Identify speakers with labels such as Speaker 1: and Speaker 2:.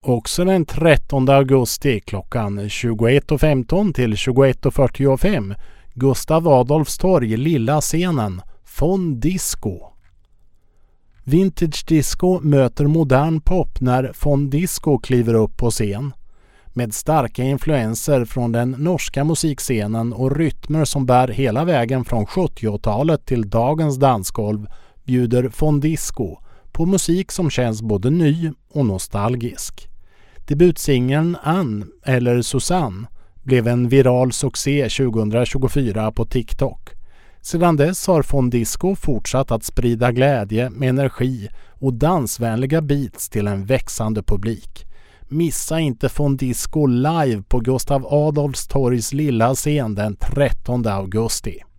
Speaker 1: Också den 13 augusti klockan 21.15 till 21.45 Gustav Adolfs torg, Lilla scenen, Fondisco. Vintage disco möter modern pop när Fondisco kliver upp på scen. Med starka influenser från den norska musikscenen och rytmer som bär hela vägen från 70-talet till dagens dansgolv bjuder Fondisco på musik som känns både ny och nostalgisk. Debutsingeln Ann eller Susanne blev en viral succé 2024 på TikTok. Sedan dess har Fondisco fortsatt att sprida glädje med energi och dansvänliga beats till en växande publik. Missa inte Fondisco live på Gustav Adolfs torgs Lilla scen den 13 augusti.